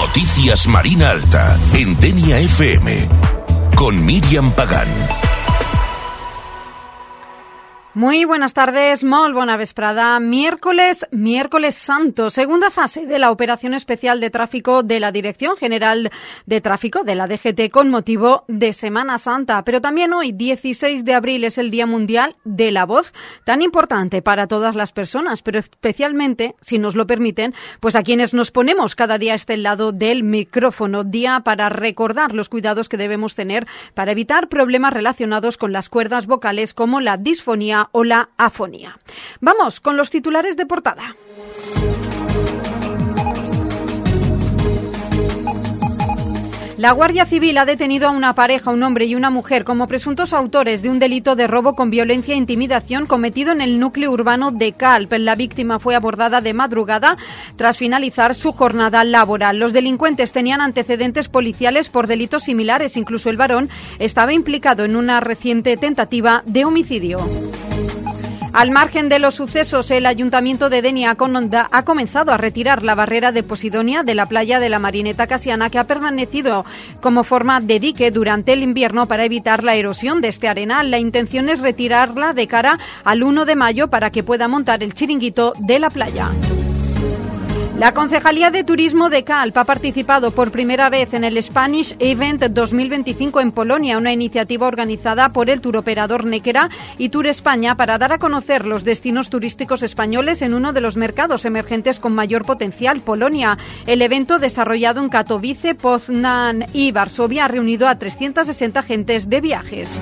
Noticias Marina Alta, en Denia FM, con Míriam Pagán. Muy buenas tardes, molt bona vesprada. Miércoles Santo, segunda fase de la operación especial de tráfico de la Dirección General de Tráfico de la DGT con motivo de Semana Santa. Pero también hoy, 16 de abril, es el Día Mundial de la Voz, tan importante para todas las personas, pero especialmente, si nos lo permiten, pues a quienes nos ponemos cada día a este lado del micrófono. Día para recordar los cuidados que debemos tener para evitar problemas relacionados con las cuerdas vocales como la disfonía o la afonía. Vamos con los titulares de portada. La Guardia Civil ha detenido a una pareja, un hombre y una mujer, como presuntos autores de un delito de robo con violencia e intimidación cometido en el núcleo urbano de Calp. La víctima fue abordada de madrugada tras finalizar su jornada laboral. Los delincuentes tenían antecedentes policiales por delitos similares. Incluso el varón estaba implicado en una reciente tentativa de homicidio. Al margen de los sucesos, el Ayuntamiento de Denia ha comenzado a retirar la barrera de Posidonia de la playa de la Marineta Casiana, que ha permanecido como forma de dique durante el invierno para evitar la erosión de este arenal. La intención es retirarla de cara al 1 de mayo para que pueda montar el chiringuito de la playa. La Concejalía de Turismo de Calp ha participado por primera vez en el Spanish Event 2025 en Polonia, una iniciativa organizada por el turoperador Nekera y Tour España para dar a conocer los destinos turísticos españoles en uno de los mercados emergentes con mayor potencial, Polonia. El evento, desarrollado en Katowice, Poznań y Varsovia, ha reunido a 360 agentes de viajes.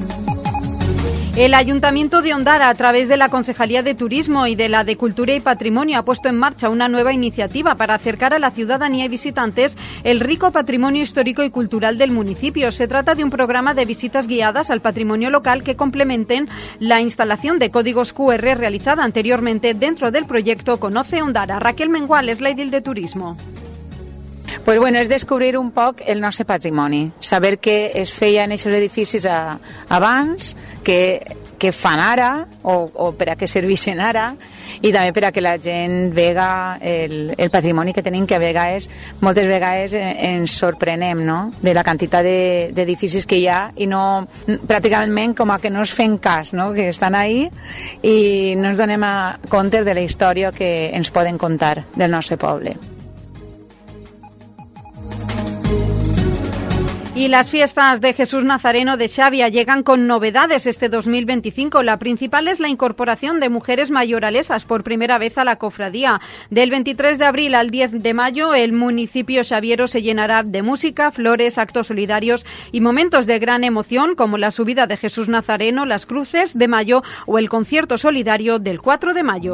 El Ayuntamiento de Ondara, a través de la Concejalía de Turismo y de la de Cultura y Patrimonio, ha puesto en marcha una nueva iniciativa para acercar a la ciudadanía y visitantes el rico patrimonio histórico y cultural del municipio. Se trata de un programa de visitas guiadas al patrimonio local que complementen la instalación de códigos QR realizada anteriormente dentro del proyecto Conoce Ondara. Raquel Mengual és la edil de Turismo. Pues bueno, és descobrir un poc el nostre patrimoni, saber què es feia en aquests edificis abans, què fan ara o per a què serveixen ara, i també per a que la gent vega el patrimoni que tenim, que a vegades, moltes vegades ens sorprenem, no?, de la quantitat d'edificis que hi ha i no, pràcticament com a que no es fem cas, no?, que estan ahí i no ens donem compte de la història que ens poden contar del nostre poble. Y las fiestas de Jesús Nazareno de Xavia llegan con novedades este 2025. La principal es la incorporación de mujeres mayoralesas por primera vez a la cofradía. Del 23 de abril al 10 de mayo, el municipio xaviero se llenará de música, flores, actos solidarios y momentos de gran emoción, como la subida de Jesús Nazareno, las cruces de mayo o el concierto solidario del 4 de mayo.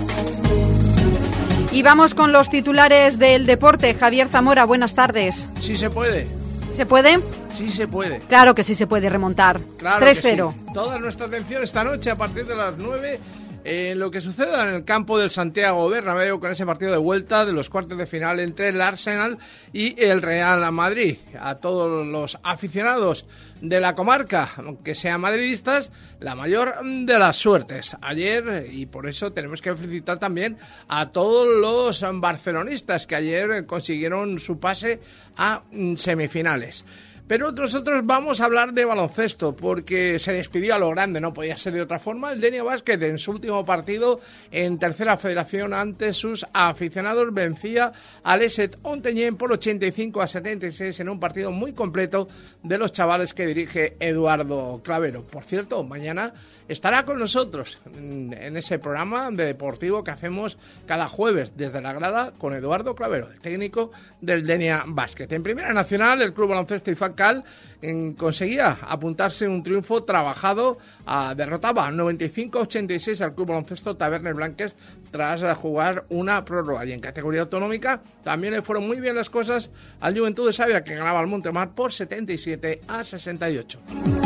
Y vamos con los titulares del deporte. Javier Zamora, buenas tardes. Sí se puede. ¿Se puede? Sí se puede. Claro que sí se puede remontar. Claro 3-0. Sí. Toda nuestra atención esta noche a partir de las 9 en lo que suceda en el campo del Santiago Bernabéu con ese partido de vuelta de los cuartos de final entre el Arsenal y el Real Madrid. A todos los aficionados de la comarca, aunque sean madridistas, la mayor de las suertes. Ayer, y por eso tenemos que felicitar también a todos los barcelonistas que ayer consiguieron su pase a semifinales. Pero nosotros vamos a hablar de baloncesto, porque se despidió a lo grande, no podía ser de otra forma, el Denia Basket en su último partido en tercera federación ante sus aficionados. Vencía al Eset Onteñén por 85-76 en un partido muy completo de los chavales que dirige Eduardo Clavero. Por cierto, mañana estará con nosotros en ese programa de deportivo que hacemos cada jueves desde la grada con Eduardo Clavero, el técnico del Denia Basket. En Primera Nacional, el Club Baloncesto IFAC Cal conseguía apuntarse un triunfo trabajado, derrotaba 95-86 al Club Baloncesto Tabernes Blanques tras jugar una prórroga. Y en categoría autonómica también le fueron muy bien las cosas al Juventud de Xàbia, que ganaba al Montemar por 77-68.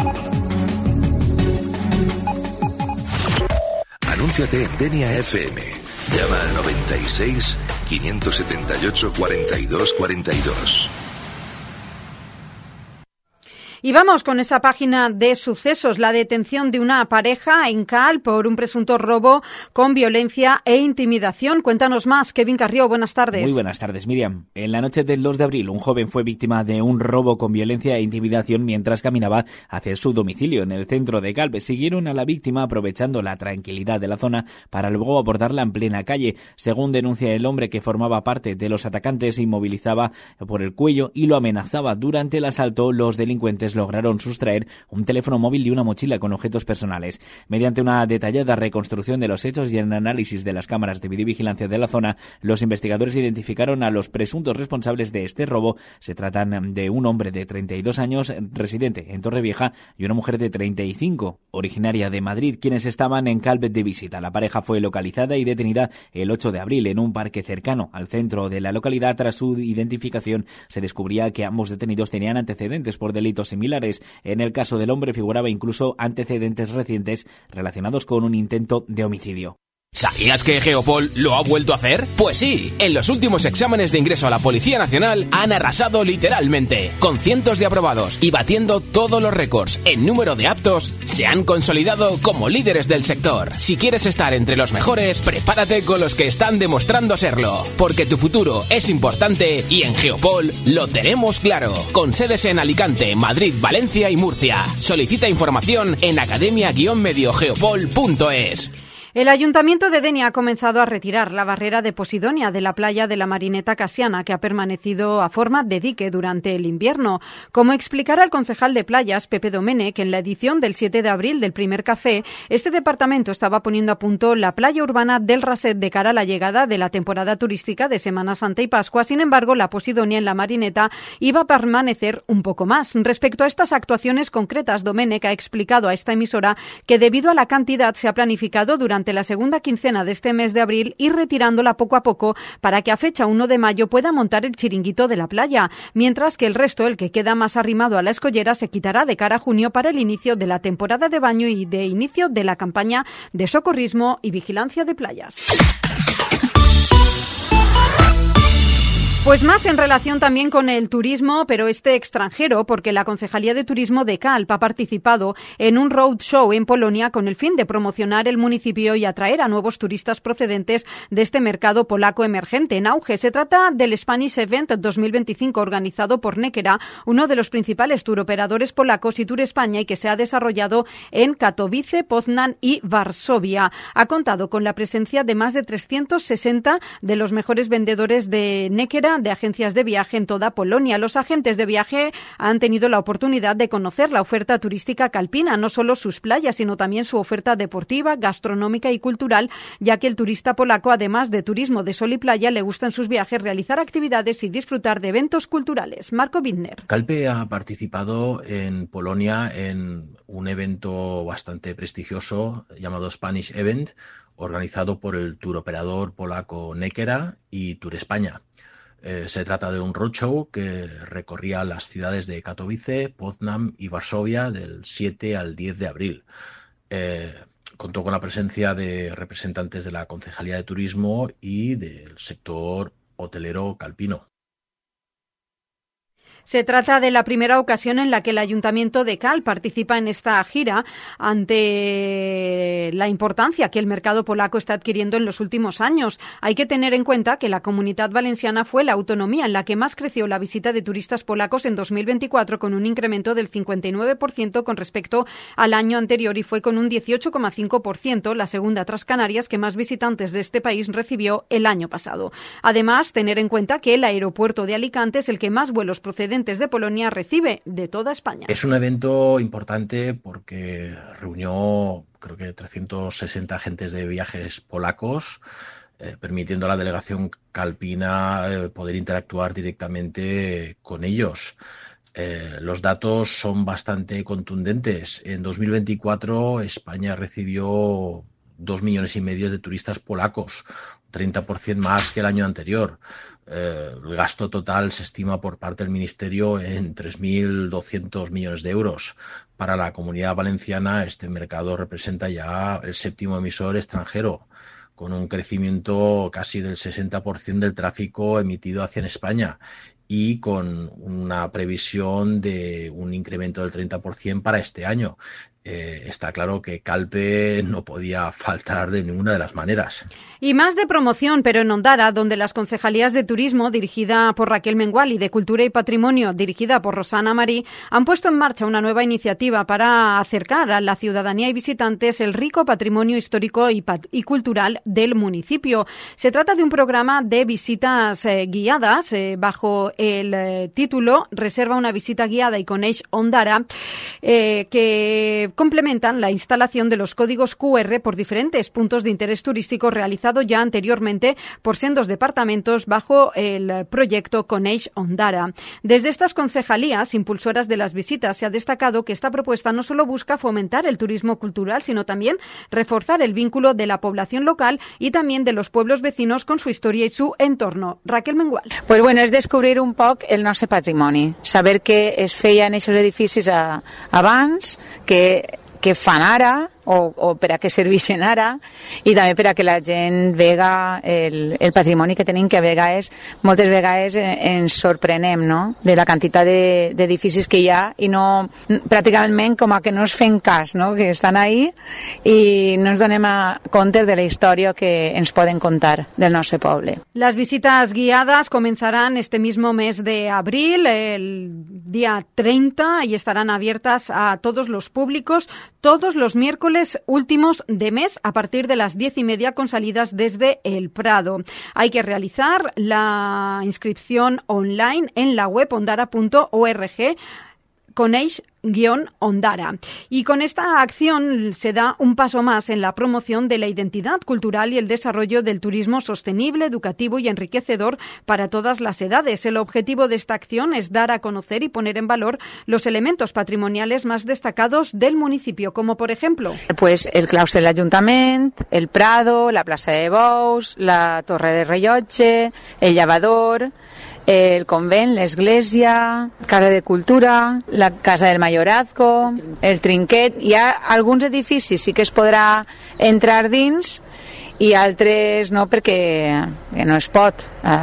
Anúnciate en Denia FM. Llama al 96 578 42 42. Y vamos con esa página de sucesos, la detención de una pareja en Cal por un presunto robo con violencia e intimidación. Cuéntanos más, Kevin Carrió, buenas tardes. Muy buenas tardes, Miriam. En la noche del 2 de abril, un joven fue víctima de un robo con violencia e intimidación mientras caminaba hacia su domicilio en el centro de Cal. Siguieron a la víctima aprovechando la tranquilidad de la zona para luego abordarla en plena calle. Según denuncia el hombre que formaba parte de los atacantes, se inmovilizaba por el cuello y lo amenazaba. Durante el asalto, los delincuentes lograron sustraer un teléfono móvil y una mochila con objetos personales. Mediante una detallada reconstrucción de los hechos y el análisis de las cámaras de videovigilancia de la zona, los investigadores identificaron a los presuntos responsables de este robo. Se tratan de un hombre de 32 años, residente en Torrevieja, y una mujer de 35, originaria de Madrid, quienes estaban en Cal de visita. La pareja fue localizada y detenida el 8 de abril en un parque cercano al centro de la localidad. Tras su identificación, se descubría que ambos detenidos tenían antecedentes por delitos similares. En el caso del hombre figuraba incluso antecedentes recientes relacionados con un intento de homicidio. ¿Sabías que Geopol lo ha vuelto a hacer? Pues sí, en los últimos exámenes de ingreso a la Policía Nacional han arrasado literalmente, con cientos de aprobados y batiendo todos los récords en número de aptos, se han consolidado como líderes del sector. Si quieres estar entre los mejores, prepárate con los que están demostrando serlo, porque tu futuro es importante y en Geopol lo tenemos claro, con sedes en Alicante, Madrid, Valencia y Murcia. Solicita información en academia-mediogeopol.es. El Ayuntamiento de Denia ha comenzado a retirar la barrera de Posidonia de la playa de la Marineta Casiana, que ha permanecido a forma de dique durante el invierno. Como explicará el concejal de playas, Pepe Domenech, en la edición del 7 de abril del Primer Café, este departamento estaba poniendo a punto la playa urbana del Raset de cara a la llegada de la temporada turística de Semana Santa y Pascua. Sin embargo, la Posidonia en la Marineta iba a permanecer un poco más. Respecto a estas actuaciones concretas, Domenech ha explicado a esta emisora que debido a la cantidad se ha planificado durante la segunda quincena de este mes de abril ir retirándola poco a poco para que a fecha 1 de mayo pueda montar el chiringuito de la playa, mientras que el resto, el que queda más arrimado a la escollera, se quitará de cara a junio para el inicio de la temporada de baño y de inicio de la campaña de socorrismo y vigilancia de playas. Pues más en relación también con el turismo, pero extranjero, porque la Concejalía de Turismo de Calp ha participado en un roadshow en Polonia con el fin de promocionar el municipio y atraer a nuevos turistas procedentes de este mercado polaco emergente en auge. Se trata del Spanish Event 2025 organizado por Nekera, uno de los principales turoperadores polacos y Tour España, y que se ha desarrollado en Katowice, Poznań y Varsovia. Ha contado con la presencia de más de 360 de los mejores vendedores de Nekera, de agencias de viaje en toda Polonia. Los agentes de viaje han tenido la oportunidad de conocer la oferta turística calpina, no solo sus playas, sino también su oferta deportiva, gastronómica y cultural, ya que el turista polaco, además de turismo de sol y playa, le gusta en sus viajes realizar actividades y disfrutar de eventos culturales. Marco Bittner. Calpe ha participado en Polonia en un evento bastante prestigioso llamado Spanish Event, organizado por el turoperador polaco Nekera y Tour España. Se trata de un roadshow que recorría las ciudades de Katowice, Poznań y Varsovia del 7 al 10 de abril. Contó con la presencia de representantes de la Concejalía de Turismo y del sector hotelero calpino. Se trata de la primera ocasión en la que el Ayuntamiento de Cal participa en esta gira ante la importancia que el mercado polaco está adquiriendo en los últimos años. Hay que tener en cuenta que la Comunidad Valenciana fue la autonomía en la que más creció la visita de turistas polacos en 2024, con un incremento del 59% con respecto al año anterior, y fue con un 18,5%, la segunda tras Canarias, que más visitantes de este país recibió el año pasado. Además, tener en cuenta que el aeropuerto de Alicante es el que más vuelos procedentes de Polonia recibe de toda España. Es un evento importante porque reunió, creo que 360 agentes de viajes polacos, permitiendo a la delegación calpina poder interactuar directamente con ellos. Los datos son bastante contundentes. En 2024 España recibió 2,5 millones de turistas polacos, 30% más que el año anterior. El gasto total se estima por parte del Ministerio en 3.200 millones de euros. Para la Comunidad Valenciana, este mercado representa ya el 7º emisor extranjero, con un crecimiento casi del 60% del tráfico emitido hacia España y con una previsión de un incremento del 30% para este año. Está claro que Calpe no podía faltar de ninguna de las maneras. Y más de promoción, pero en Ondara, donde las concejalías de turismo, dirigida por Raquel Mengual, y de Cultura y Patrimonio, dirigida por Rosana Marí, han puesto en marcha una nueva iniciativa para acercar a la ciudadanía y visitantes el rico patrimonio histórico y cultural del municipio. Se trata de un programa de visitas guiadas bajo el título Reserva una visita guiada y coneix Ondara, que complementan la instalación de los códigos QR por diferentes puntos de interés turístico realizado ya anteriormente por sendos departamentos bajo el proyecto Coneix Ondara. Desde estas concejalías impulsoras de las visitas se ha destacado que esta propuesta no solo busca fomentar el turismo cultural, sino también reforzar el vínculo de la población local y también de los pueblos vecinos con su historia y su entorno. Raquel Mengual. Pues bueno, és descobrir un poc el nostre patrimoni, saber què es feia en aquests edificis abans, que fan ara o per a què serveixen ara, i també per a que la gent vega el patrimoni que tenim, que a vegades, moltes vegades ens sorprenem, no?, de la quantitat d'edificis que hi ha i no, pràcticament com a que no es fem cas, no?, que estan ahí i no ens donem compte de la història que ens poden contar del nostre poble. Las visitas guiadas comenzarán este mismo mes de abril, el día 30, y estarán abiertas a todos los públicos todos los miércoles últimos de mes a partir de las 10:30 con salidas desde el Prado. Hay que realizar la inscripción online en la web ondara.org coneix-ondara. Y con esta acción se da un paso más en la promoción de la identidad cultural y el desarrollo del turismo sostenible, educativo y enriquecedor para todas las edades. El objetivo de esta acción es dar a conocer y poner en valor los elementos patrimoniales más destacados del municipio, como por ejemplo... Pues el claustre de l'Ajuntament, el Prado, la plaça de Bous, la Torre de Rellotge, el Llavador, el convent, l'església, Casa de Cultura, la Casa del Mayorazgo, el Trinquet. Hi ha alguns edificis sí que es podrà entrar dins i altres no, perquè no es pot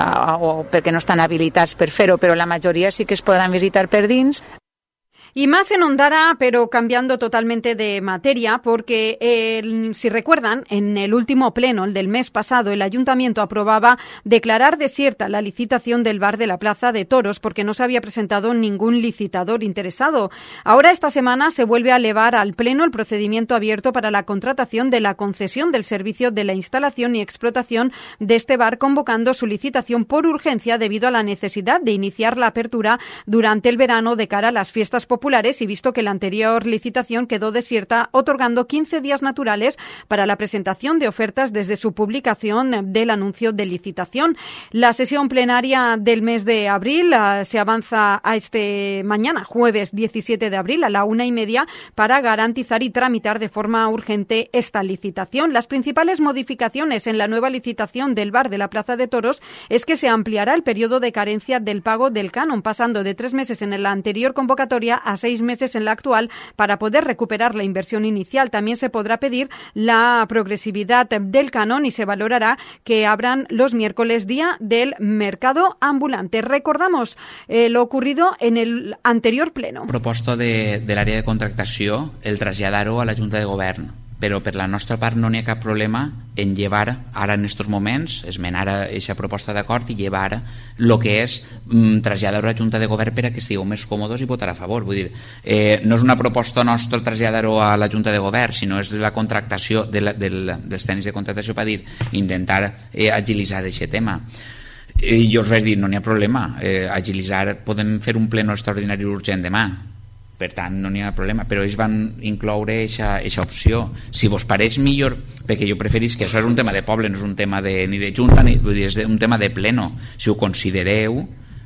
o perquè no estan habilitats per fer-ho, però la majoria sí que es podran visitar per dins. Y más en Ondara, pero cambiando totalmente de materia, porque si recuerdan, en el último pleno, el del mes pasado, el Ayuntamiento aprobaba declarar desierta la licitación del bar de la Plaza de Toros porque no se había presentado ningún licitador interesado. Ahora, esta semana, se vuelve a elevar al pleno el procedimiento abierto para la contratación de la concesión del servicio de la instalación y explotación de este bar, convocando su licitación por urgencia debido a la necesidad de iniciar la apertura durante el verano de cara a las fiestas populares, y visto que la anterior licitación quedó desierta, otorgando 15 días naturales para la presentación de ofertas desde su publicación del anuncio de licitación. La sesión plenaria del mes de abril se avanza a mañana, jueves 17 de abril, a la 1:30, para garantizar y tramitar de forma urgente esta licitación. Las principales modificaciones en la nueva licitación del bar de la Plaza de Toros es que se ampliará el periodo de carencia del pago del canon, pasando de 3 meses en la anterior convocatoria a 6 meses en la actual, para poder recuperar la inversión inicial. También se podrá pedir la progresividad del canon y se valorará que abran los miércoles, día del mercado ambulante. Recordamos lo ocurrido en el anterior pleno. Proposta de l'àrea de contractació, el traslladar-ho a la Junta de Govern, però per la nostra part no n'hi ha cap problema en llevar ara en estos moments, esmenar aquesta proposta d'acord i llevar el que és traslladar a la Junta de Govern per a que estigueu més còmodes i votar a favor. Vull dir, no és una proposta nostra traslladar-ho a la Junta de Govern, sinó és la contractació dels tècnics de contractació per dir, intentar agilitzar aquest tema. I jo us vaig dir, no n'hi ha problema, agilitzar, podem fer un pleno extraordinari urgent demà, per tant no n'hi ha problema, però ells van incloure aquesta opció. Si vos pareix millor, perquè jo preferís que això és un tema de poble, no és un tema ni de junta, vull dir, és un tema de pleno, si ho considereu,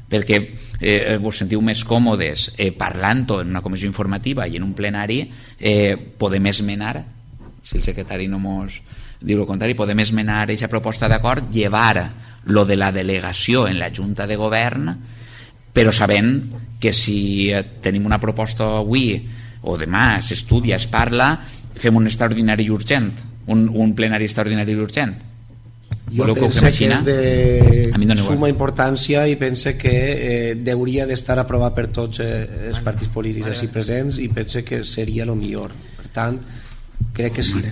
perquè vos sentiu més còmodes parlant-ho en una comissió informativa i en un plenari, podem esmenar, si el secretari no mos Diu el contrari, podem esmenar aquesta proposta d'acord, llevar lo de la delegació en la Junta de Govern, però sabent que si tenim una proposta avui o demà s'estudia, es parla, fem un extraordinari i urgent, un plenari extraordinari i urgent. Jo penso que és de suma importància i pense que hauria d'estar aprovat per tots els partits polítics així presents i pense que seria el millor. Per tant, crec que sí.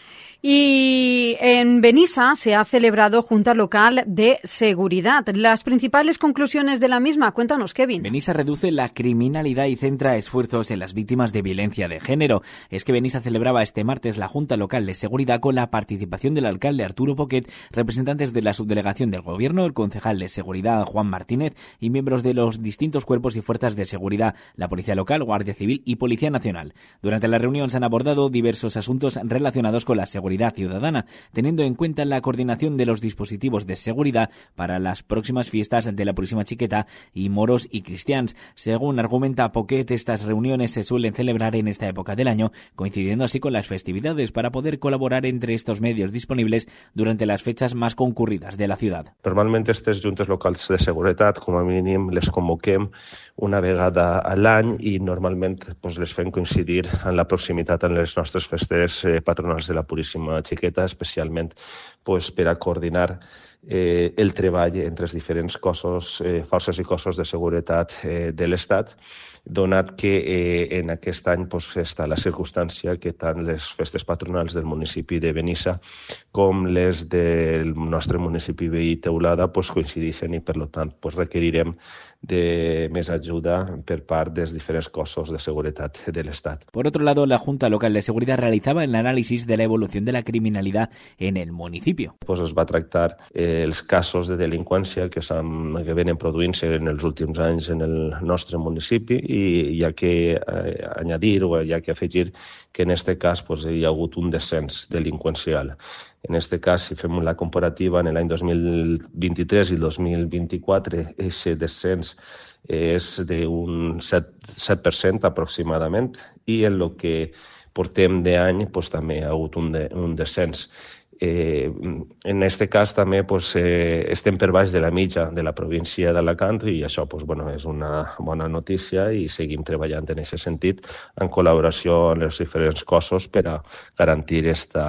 Y en Benissa se ha celebrado Junta Local de Seguridad. Las principales conclusiones de la misma, cuéntanos, Kevin. Benissa reduce la criminalidad y centra esfuerzos en las víctimas de violencia de género. Es que Benissa celebraba este martes la Junta Local de Seguridad con la participación del alcalde Arturo Poquet, representantes de la subdelegación del Gobierno, el concejal de Seguridad Juan Martínez y miembros de los distintos cuerpos y fuerzas de seguridad, la Policía Local, Guardia Civil y Policía Nacional. Durante la reunión se han abordado diversos asuntos relacionados con la seguridad ciudadana, teniendo en cuenta la coordinación de los dispositivos de seguridad para las próximas fiestas de la Purísima Chiqueta y moros y cristians. Según argumenta Poquet, estas reuniones se suelen celebrar en esta época del año, coincidiendo así con las festividades para poder colaborar entre estos medios disponibles durante las fechas más concurridas de la ciudad. Normalment aquestes juntes locals de seguretat, com a mínim, les convoquem una vegada a l'any i normalment les fem coincidir en la proximitat en les nostres festes patronals de la Puríssima Chiqueta, especialment per a coordinar el treball entre els diferents cossos, forces i cossos de seguretat de l'Estat, donat que en aquest any està la circumstància que tant les festes patronals del municipi de Benissa com les del nostre municipi veí Teulada coincideixen i, per tant, requerirem de més ajuda per part dels diferents cossos de seguretat de l'Estat. Por otro lado, la Junta Local de Seguridad realizaba el análisis de la evolución de la criminalidad en el municipio. Es va tractar els casos de delinqüència que venen produint-se en els últims anys en el nostre municipi i hi ha que añadir o hi ha que afegir que en aquest cas hi ha hagut un descens delinqüencial. En aquest cas, si fem la comparativa en l'any 2023 i el 2024, aquest descens és d'un 7% aproximadament i en el que portem d'any també hi ha hagut un descens. En aquest cas també estem per baix de la mitja de la província d'Alacant i això és una bona notícia i seguim treballant en aquest sentit en col·laboració amb els diferents cossos per a garantir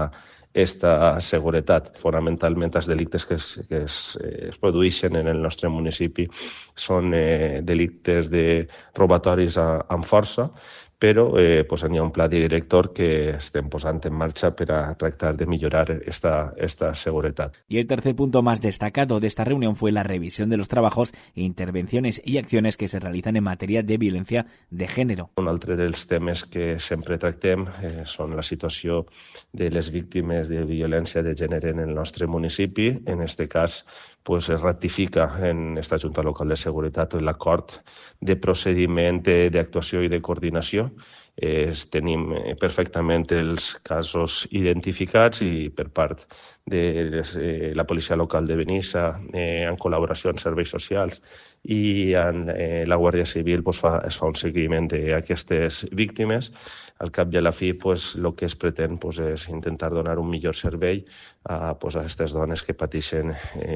esta seguretat. Fonamentalment els delictes que es produeixen en el nostre municipi són delictes de robatoris amb força, però hi ha un pla director que estem posant en marxa per a tractar de millorar esta seguretat. Y el tercer punto más destacado de esta reunión fue la revisión de los trabajos, intervenciones y acciones que se realizan en materia de violencia de género. Un altre dels temes que sempre tractem són la situació de les víctimes de violència de gènere en el nostre municipi. En aquest cas, es ratifica en esta Junta Local de Seguretat l'acord de procediment d'actuació i de coordinació. Tenim perfectament els casos identificats i per part de la Policia Local de Benissa, en col·laboració amb serveis socials i amb la Guàrdia Civil es fa un seguiment d'aquestes víctimes. Al cap i a la fi, el que es pretén és intentar donar un millor servei a aquestes dones que pateixen,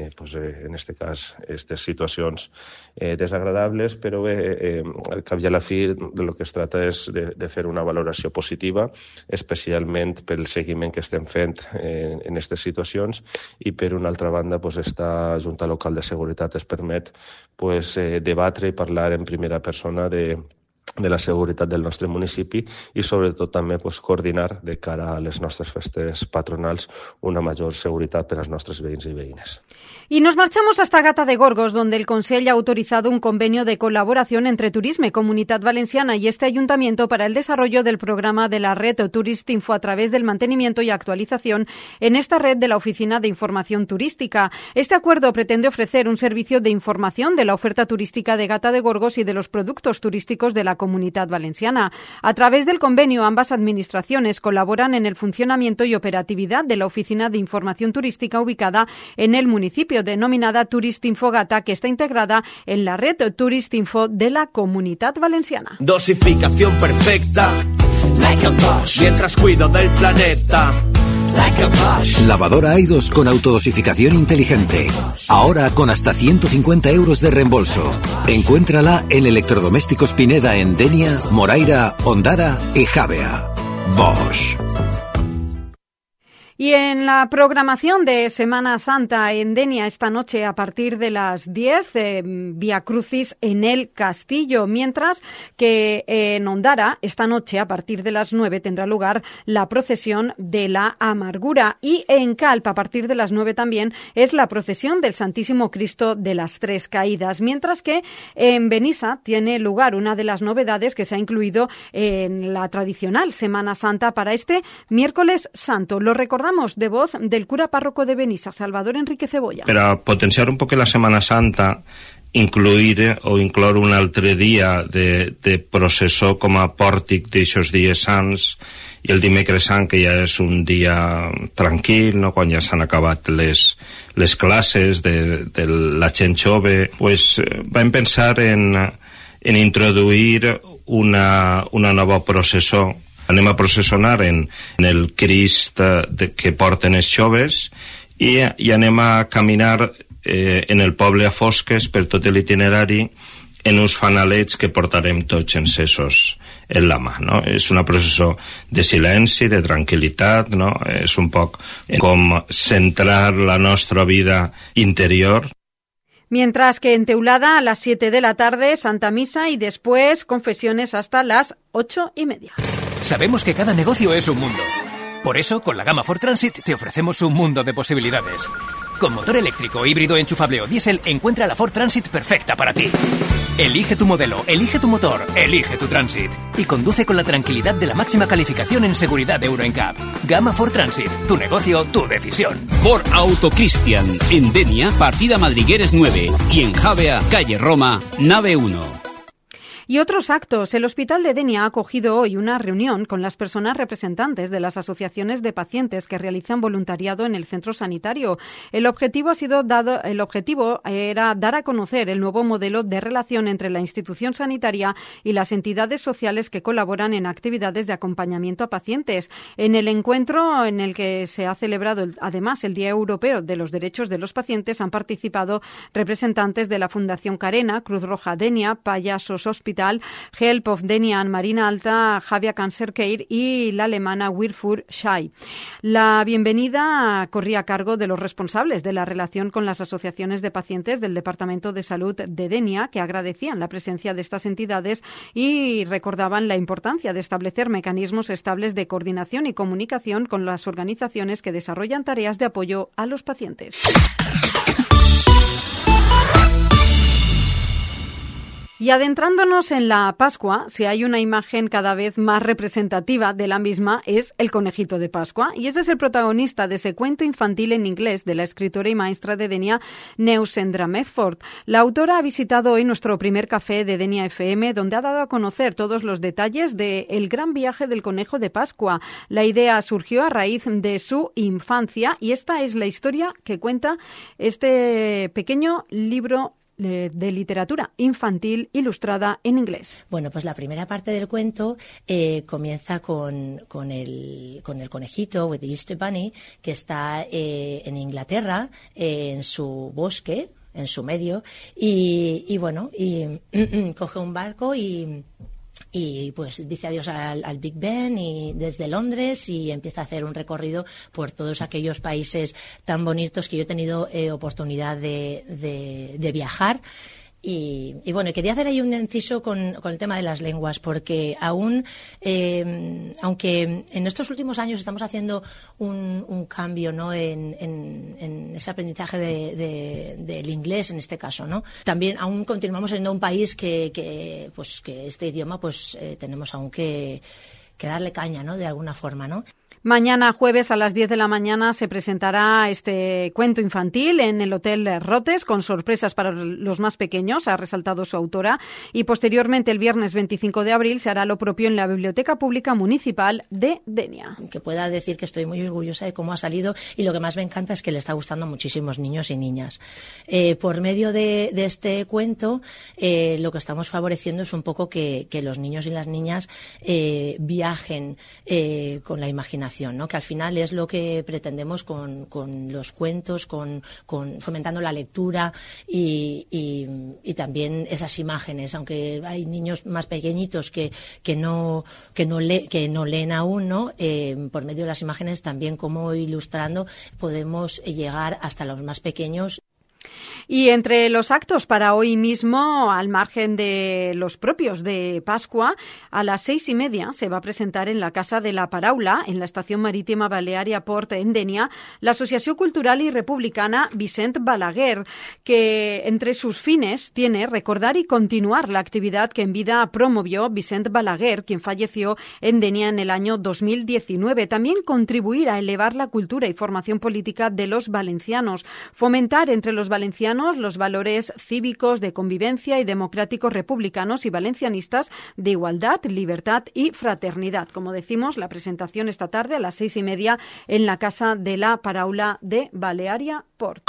en aquest cas, aquestes situacions desagradables, però al cap i a la fi el que es tracta és de fer una valoració positiva, especialment pel seguiment que estem fent en aquestes situacions i, per una altra banda, esta Junta Local de Seguretat es permet debatre i parlar en primera persona de la seguretat del nostre municipi i sobretot també coordinar de cara a les nostres festes patronals una major seguretat per als nostres veïns i veïnes. Y nos marchamos hasta Gata de Gorgos, donde el Consell ha autorizado un convenio de colaboración entre Turisme, Comunitat Valenciana y este ayuntamiento para el desarrollo del programa de la red Turistinfo a través del mantenimiento y actualización en esta red de la Oficina de Información Turística. Este acuerdo pretende ofrecer un servicio de información de la oferta turística de Gata de Gorgos y de los productos turísticos de la Comunitat Valenciana. A través del convenio, ambas administraciones colaboran en el funcionamiento y operatividad de la Oficina de Información Turística ubicada en el municipio, denominada Turistinfo Gata, que está integrada en la red Turistinfo de la Comunitat Valenciana. Dosificación perfecta, like a Bosch, mientras cuido del planeta. Lavadora Aidos con autodosificación inteligente. Ahora con hasta 150 euros de reembolso. Encuéntrala en Electrodomésticos Pineda en Denia, Moraira, Ondara y Javea. Bosch. Y en la programación de Semana Santa en Denia esta noche a partir de las 10, Vía Crucis en el Castillo, mientras que en Ondara esta noche a partir de las 9 tendrá lugar la procesión de la Amargura, y en Calp a partir de las 9 también es la procesión del Santísimo Cristo de las Tres Caídas, mientras que en Benissa tiene lugar una de las novedades que se ha incluido en la tradicional Semana Santa para este miércoles santo. Lo recordamos de voz del cura párroco de Benissa, Salvador Enrique Cebolla. Per potenciar un poc la Setmana Santa, incloure un altre dia de processó com a pòrtic d'aixòs dies sants, i el dimecres sant, que ja és un dia tranquil, no? Quan ja s'han acabat les classes de la gent jove, pues vam pensar en introduir una nova processó. Anem a processionar en el Crist que porten els joves i anem a caminar en el poble a fosques per tot l'itinerari en uns fanalets que portarem tots encesos en la mà, no? És una processó de silenci, de tranquil·litat, no? És un poc com centrar la nostra vida interior. Mientras que en Teulada a las 7 de la tarde, Santa Misa y después confesiones hasta las 8:30. Sabemos que cada negocio es un mundo. Por eso, con la gama Ford Transit te ofrecemos un mundo de posibilidades. Con motor eléctrico, híbrido, enchufable o diésel, encuentra la Ford Transit perfecta para ti. Elige tu modelo, elige tu motor, elige tu Transit. Y conduce con la tranquilidad de la máxima calificación en seguridad Euro NCAP. Gama Ford Transit, tu negocio, tu decisión. Ford Auto Cristian, en Denia, partida Madrigueres 9. Y en Javea, calle Roma, nave 1. Y otros actos. El Hospital de Denia ha acogido hoy una reunión con las personas representantes de las asociaciones de pacientes que realizan voluntariado en el centro sanitario. El objetivo era dar a conocer el nuevo modelo de relación entre la institución sanitaria y las entidades sociales que colaboran en actividades de acompañamiento a pacientes. En el encuentro en el que se ha celebrado además el Día Europeo de los Derechos de los Pacientes han participado representantes de la Fundación Carena, Cruz Roja Denia, Payasos Hospital, Help of Denia, Marina Alta, Javia Cancer Care y la alemana Wirfur Schei. La bienvenida corría a cargo de los responsables de la relación con las asociaciones de pacientes del Departamento de Salud de Denia, que agradecían la presencia de estas entidades y recordaban la importancia de establecer mecanismos estables de coordinación y comunicación con las organizaciones que desarrollan tareas de apoyo a los pacientes. Y adentrándonos en la Pascua, si hay una imagen cada vez más representativa de la misma, es el conejito de Pascua. Y este es el protagonista de ese cuento infantil en inglés de la escritora y maestra de Denia, Neus Endra Medford. La autora ha visitado hoy nuestro primer café de Denia FM, donde ha dado a conocer todos los detalles del gran viaje del conejo de Pascua. La idea surgió a raíz de su infancia y esta es la historia que cuenta este pequeño libro de literatura infantil ilustrada en inglés. Bueno, pues la primera parte del cuento comienza con el conejito, with the Easter Bunny, que está en Inglaterra, en su bosque, en su medio, y bueno, y coge un barco y pues dice adiós al Big Ben y desde Londres y empieza a hacer un recorrido por todos aquellos países tan bonitos que yo he tenido oportunidad de viajar. Y bueno, quería hacer ahí un inciso con el tema de las lenguas, porque aún, aunque en estos últimos años estamos haciendo un cambio, ¿no?, en ese aprendizaje del inglés, en este caso, ¿no?, también aún continuamos siendo un país que este idioma, pues tenemos aún que darle caña, ¿no?, de alguna forma, ¿no? Mañana jueves a las 10 de la mañana se presentará este cuento infantil en el Hotel Rotes con sorpresas para los más pequeños, ha resaltado su autora, y posteriormente el viernes 25 de abril se hará lo propio en la Biblioteca Pública Municipal de Denia. Que pueda decir que estoy muy orgullosa de cómo ha salido y lo que más me encanta es que le está gustando a muchísimos niños y niñas. Por medio de este cuento lo que estamos favoreciendo es un poco que los niños y las niñas viajen con la imaginación información, ¿no? Que al final es lo que pretendemos con los cuentos, con fomentando la lectura y también esas imágenes, aunque hay niños más pequeñitos que no leen aún, ¿no? Por medio de las imágenes también, como ilustrando, podemos llegar hasta los más pequeños. Y entre los actos para hoy mismo, al margen de los propios de Pascua, a las 6:30 se va a presentar en la Casa de la Paraula, en la Estación Marítima Baleària Port en Dénia, la Asociación Cultural y Republicana Vicent Balaguer, que entre sus fines tiene recordar y continuar la actividad que en vida promovió Vicent Balaguer, quien falleció en Dénia en el año 2019. También contribuir a elevar la cultura y formación política de los valencianos, fomentar entre los valencianos los valores cívicos de convivencia y democráticos republicanos y valencianistas de igualdad, libertad y fraternidad. Como decimos, la presentación esta tarde a las 6:30 en la Casa de la Paraula de Baleària Port.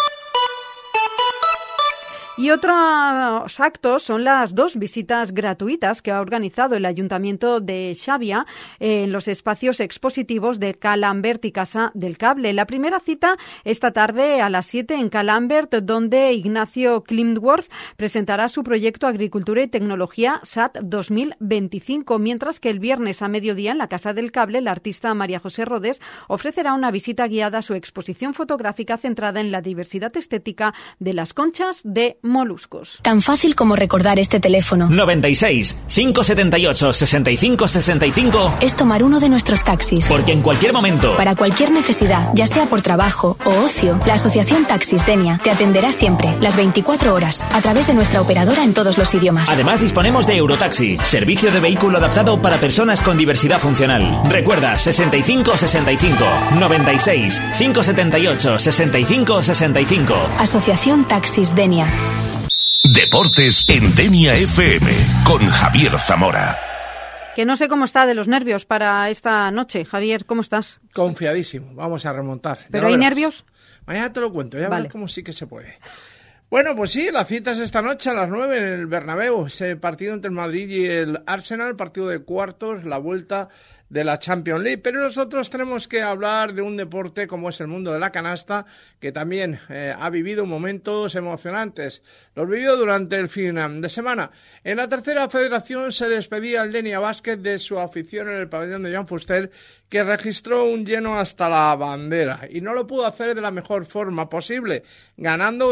Y otros actos son las 2 visitas gratuitas que ha organizado el Ayuntamiento de Xàbia en los espacios expositivos de Ca l'Ambert y Casa del Cable. La primera cita esta tarde a las 7 en Ca l'Ambert, donde Ignacio Klimtworth presentará su proyecto Agricultura y Tecnología SAT 2025, mientras que el viernes a mediodía en la Casa del Cable la artista María José Rodés ofrecerá una visita guiada a su exposición fotográfica centrada en la diversidad estética de las conchas de moluscos. Tan fácil como recordar este teléfono. 96 578 65 65 es tomar uno de nuestros taxis. Porque en cualquier momento, para cualquier necesidad, ya sea por trabajo o ocio, la Asociación Taxis Dénia te atenderá siempre, las 24 horas, a través de nuestra operadora en todos los idiomas. Además disponemos de Eurotaxi, servicio de vehículo adaptado para personas con diversidad funcional. Recuerda, 65 65 96 578 65 65. Asociación Taxis Dénia. Deportes en Denia FM con Javier Zamora. Que no sé cómo está de los nervios para esta noche. Javier, ¿cómo estás? Confiadísimo, vamos a remontar. ¿Pero hay nervios? Mañana te lo cuento, ya verás cómo sí que se puede. Bueno, pues sí, la cita es esta noche a las 9 en el Bernabéu. Ese partido entre el Madrid y el Arsenal, partido de cuartos, la vuelta de la Champions League. Pero nosotros tenemos que hablar de un deporte como es el mundo de la canasta, que también ha vivido momentos emocionantes. Los vivió durante el fin de semana. En la tercera federación se despedía el Denia Básquet de su afición en el pabellón de Joan Fuster, que registró un lleno hasta la bandera. Y no lo pudo hacer de la mejor forma posible, ganando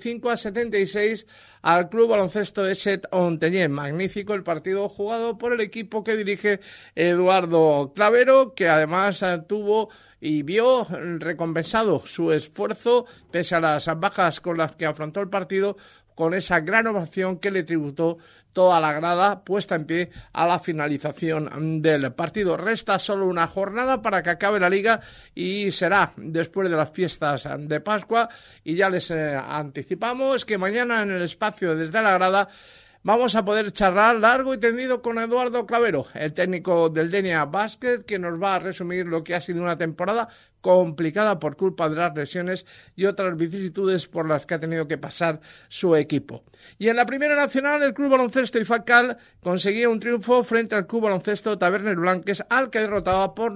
85-76 al Club Baloncesto ESET Ontenyent. Magnífico el partido jugado por el equipo que dirige Eduardo Clavero, que además tuvo y vio recompensado su esfuerzo pese a las bajas con las que afrontó el partido, con esa gran ovación que le tributó toda la grada puesta en pie a la finalización del partido. Resta solo una jornada para que acabe la liga y será después de las fiestas de Pascua, y ya les anticipamos que mañana en el espacio desde la grada vamos a poder charlar largo y tendido con Eduardo Clavero, el técnico del Denia Basket, que nos va a resumir lo que ha sido una temporada complicada por culpa de las lesiones y otras vicisitudes por las que ha tenido que pasar su equipo. Y en la Primera Nacional, el Club Baloncesto Ifaccal conseguía un triunfo frente al Club Baloncesto Tabernes Blanques, al que derrotaba por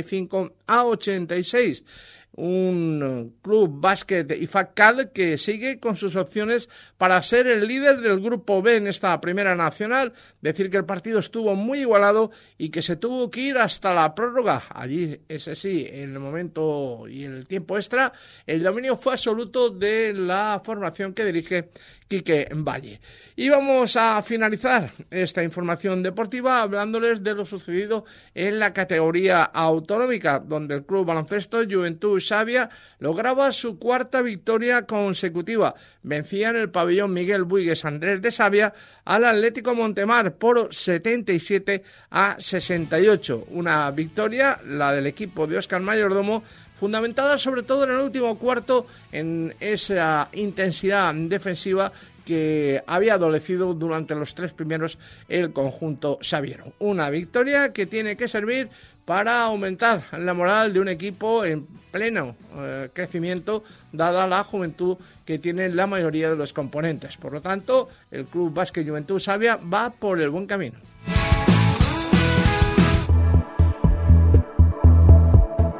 95-86. Un club básquet Ifaccal que sigue con sus opciones para ser el líder del grupo B en esta Primera Nacional. Decir que el partido estuvo muy igualado y que se tuvo que ir hasta la prórroga. Allí, ese sí, en el momento y en el tiempo extra, el dominio fue absoluto de la formación que dirige Quique Valle. Y vamos a finalizar esta información deportiva hablándoles de lo sucedido en la categoría autonómica, donde el Club Baloncesto Juventud Xàbia lograba su cuarta victoria consecutiva. Vencía en el pabellón Miguel Buigues Andrés de Xàbia al Atlético Montemar por 77-68. Una victoria, la del equipo de Óscar Mayordomo, fundamentada sobre todo en el último cuarto en esa intensidad defensiva que había adolecido durante los 3 primeros el conjunto xaviero. Una victoria que tiene que servir para aumentar la moral de un equipo en pleno crecimiento, dada la juventud que tienen la mayoría de los componentes. Por lo tanto, el Club Básquet Juventud Xàbia va por el buen camino.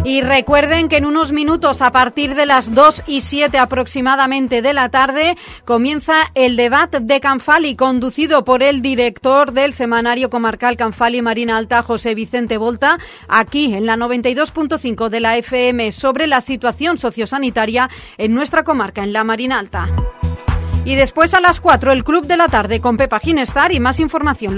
Y recuerden que en unos minutos, a partir de las 2:07 aproximadamente de la tarde, comienza el debate de Canfali, conducido por el director del semanario comarcal Canfali Marina Alta, José Vicente Volta, aquí en la 92.5 de la FM, sobre la situación sociosanitaria en nuestra comarca, en la Marina Alta. Y después a las 4, el Club de la Tarde con Pepa Ginestar y más información.